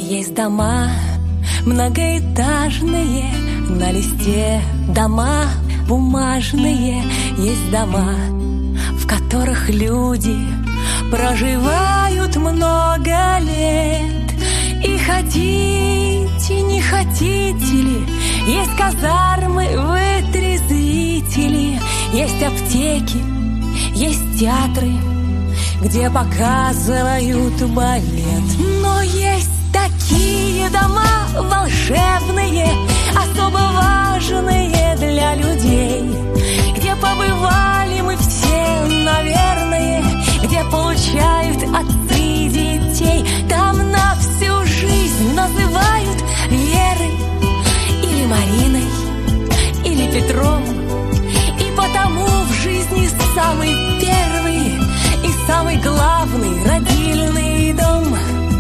Есть дома многоэтажные, на листе дома бумажные. Есть дома, в которых люди проживают много лет. И хотите, не хотите ли, есть казармы, вытрезвители, есть аптеки, есть театры, где показывают балет. Но есть такие дома волшебные, особо важные для людей, где побывали мы все, наверное, где получают отцы детей. Там на всю жизнь называют Верой или Мариной или Петром. И потому в жизни самый первый и самый главный родильный дом.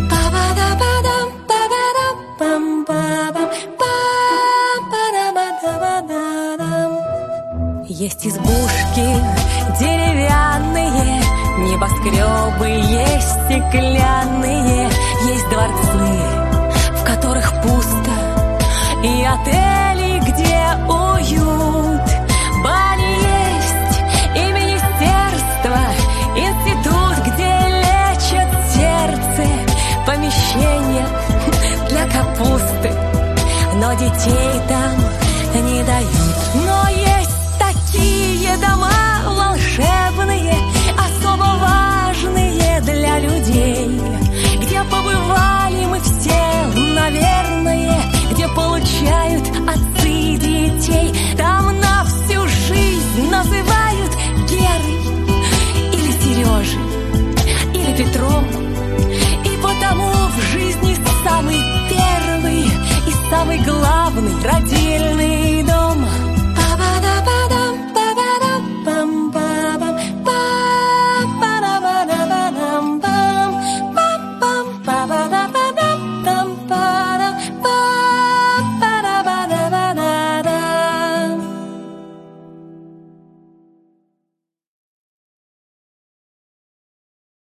Есть избушки деревянные, небоскребы есть стеклянные, есть дворцы, в которых пусто, и отели, где уют. Бали есть и министерство, институт, где лечат сердце, помещение для капусты, но детей там не дают. Но есть такие дома волшебные, особо важные для людей, где побывали мы все, наверное, где получают отцы детей. Там на всю жизнь называют Герой или Сережей или Петром. И потому в жизни самый первый и самый главный родитель.